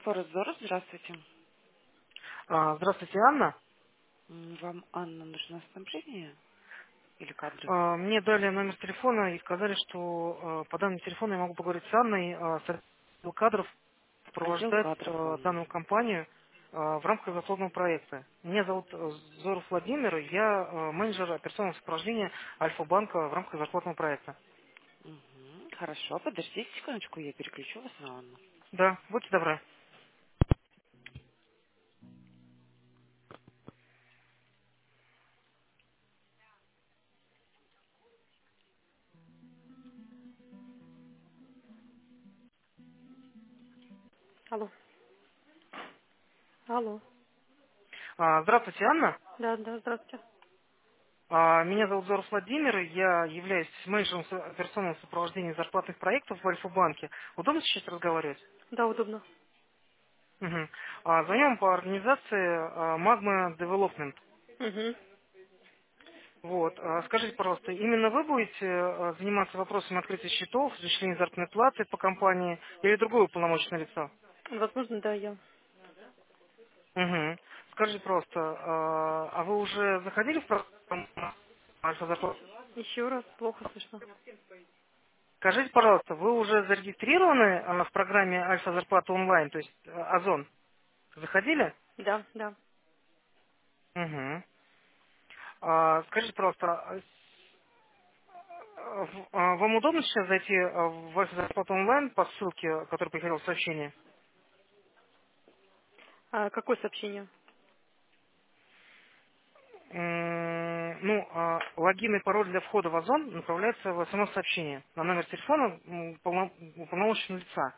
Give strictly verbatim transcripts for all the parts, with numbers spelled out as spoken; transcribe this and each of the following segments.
Форезор, здравствуйте. А, Здравствуйте, Анна. М, Вам, Анна, нужно снабжение или кадры? А, Мне дали номер телефона и сказали, что а, по данному телефону я могу поговорить с Анной, а, с отделом кадров, Отдел сопровождать кадров а, вам данную нужен. компанию а, в рамках заслуженного проекта. Меня зовут а, Зоров Владимир, я а, менеджер операционного сопровождения Альфа-банка в рамках зарплатного проекта. Мгм. Хорошо, подождите секундочку, я переключу вас на Анну. Да, будьте добры. Алло. Алло. А, Здравствуйте, Анна. Да, да, здравствуйте. А, Меня зовут Зоров Владимир, я являюсь менеджером со- операционного сопровождения зарплатных проектов в Альфа-банке. Удобно сейчас разговаривать? Да, удобно. Мгм. А, Звоним по организации а, Magma Development. Угу. Вот. А, Скажите, пожалуйста, именно вы будете а, заниматься вопросами открытия счетов, зачисления заработной платы по компании или другое уполномоченное лицо? Возможно, да, я. Мгм. Скажите просто, а а вы уже заходили в программу Альфа-Зарплата? Еще раз, плохо слышно. Скажите, пожалуйста, вы уже зарегистрированы а, в программе Альфа-Зарплата онлайн, то есть а, Озон? Заходили? Да, да. Мгм. А, Скажите, пожалуйста, А, в- а, Вам удобно сейчас зайти а, в Альфа-Зарплату онлайн по ссылке, которая приходила в сообщение? А какое сообщение? М, Ну, а, логин и пароль для входа в Озон направляется в смс-сообщение на номер телефона м, полно- уполномоченного лица.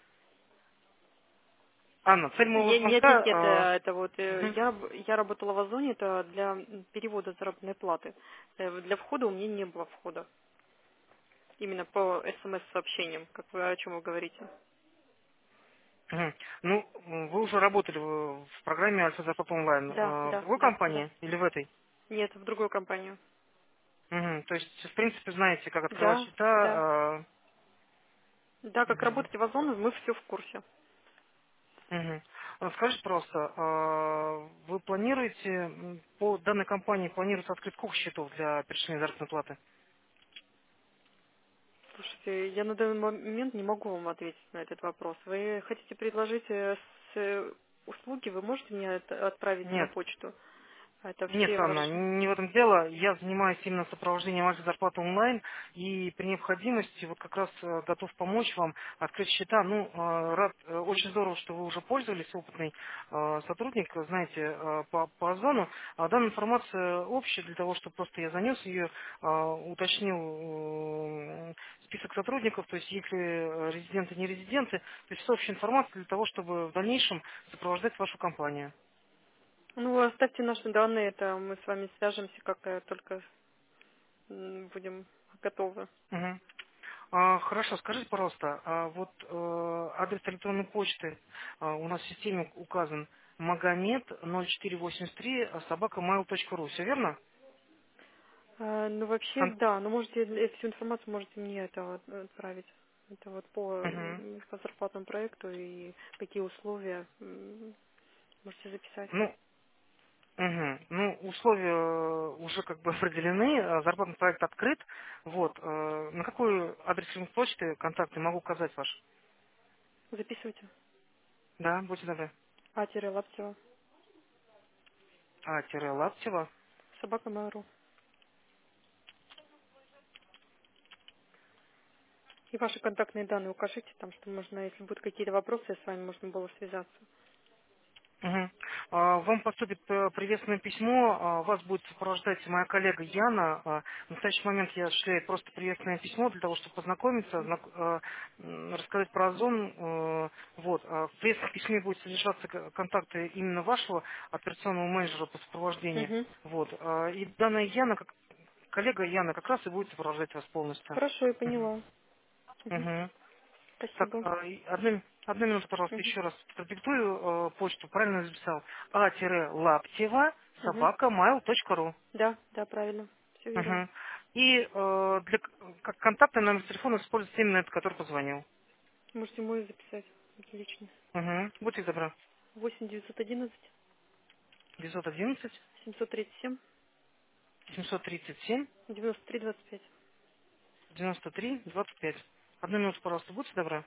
Анна, цель моего Е- Нет, нет, звонка... нет, а, э, это вот э, мгм, я, раб- я работала в Озоне, это для м, перевода заработной платы. Э, Для входа у меня не было входа. Именно по смс-сообщениям, как вы о чем вы говорите. мгм. Ну, м, вы уже работали в в программе Альфа-Зарплата онлайн Да, а, в да, другой да, да. компании или в этой? Нет, в другую компанию. Мгм, то есть, в принципе, знаете, как открывать Да, счета. да. а, Да, как мгм. работать в Озоне, мы все в курсе. Мгм. А Скажите просто, а вы планируете, м, по данной компании планируется открыть сколько счетов для перечисления заработной платы? Слушайте, я на данный момент не могу вам ответить на этот вопрос. Вы хотите предложить э, с, э, услуги, вы можете мне это отправить на Нет. почту? Это Нет, все Анна, ваши. не в этом дело. Я занимаюсь именно сопровождением вашей зарплаты онлайн и при необходимости вот как раз э, готов помочь вам открыть счета. Ну, э, рад, э, очень здорово, что вы уже пользовались, опытный э, сотрудник, знаете, э, по, по Озону. А данная информация общая для того, чтобы просто я занес ее, э, уточнил э, список сотрудников, то есть если э, резиденты, не резиденты, то есть общая информация для того, чтобы в дальнейшем сопровождать вашу компанию. Ну, оставьте наши данные, это мы с вами свяжемся, как э, только м, будем готовы. Мгм. А, Хорошо, скажите, пожалуйста, а вот э, адрес электронной почты а, у нас в системе указан магомед ноль четыре восемьдесят три собака mail точка ру, все верно? А, ну, вообще, Сан- да, но можете э, всю информацию можете мне это вот отправить. Это вот по, Мгм. м, по зарплатному проекту и какие условия м, можете записать. Ну, мгм. Ну, условия э, уже как бы определены, э, зарплатный проект открыт. Вот, э, на какой адрес электронной почты контакты могу указать ваш? Записывайте. Да, будьте добры. А-Лаптева. А, тире Лаптева. Собака Mail.ru. И ваши контактные данные укажите, там, что можно, если будут какие-то вопросы, с вами можно было связаться. Мгм. А, Вам поступит э, приветственное письмо, а, вас будет сопровождать моя коллега Яна. А, В настоящий момент я осуществляю просто приветственное письмо для того, чтобы познакомиться, знак- э, м, рассказать про Озон. э, Вот. А В приветственном письме будет содержаться к- контакты именно вашего операционного менеджера по сопровождению. Угу. Вот. А, И данная Яна, как коллега Яна, как раз и будет сопровождать вас полностью. Хорошо, я Мгм. поняла. Угу. Мгм. Так, Спасибо. а, и одну, одну минуту, пожалуйста, Угу. еще раз продиктую э, почту. Правильно записал? А-Лаптева, Угу. собака, mail точка ру. Да, да, правильно. Все верно. Мгм. И э, для, к- как контактный номер телефона используется именно этот, который позвонил. Можете мой записать. Отлично. Угу. Будьте добры. восемь девятьсот одиннадцать девятьсот одиннадцать семьсот тридцать семь семьсот тридцать семь девяносто три двадцать пять. девяносто три двадцать пять. Одну минуту, пожалуйста, будьте добры.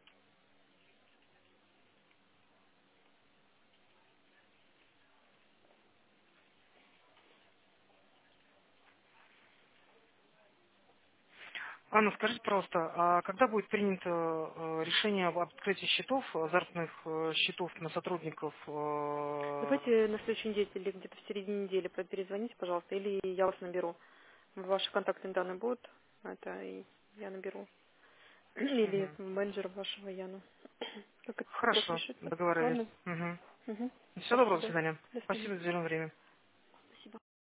Анна, скажите, пожалуйста, а когда будет принято э, решение об открытии счетов, э, заработных э, счетов на сотрудников? э, Давайте на следующей неделе или где-то в середине недели перезвоните, пожалуйста, или я вас наберу. Ваши контактные данные будут, это и я наберу. Или Мгм. менеджера вашего Яну. Как этот вопрос Хорошо, решится? договорились. Ладно? Угу. Угу. Всего доброго, до Спасибо. свидания. До свидания. Спасибо за уделенное время.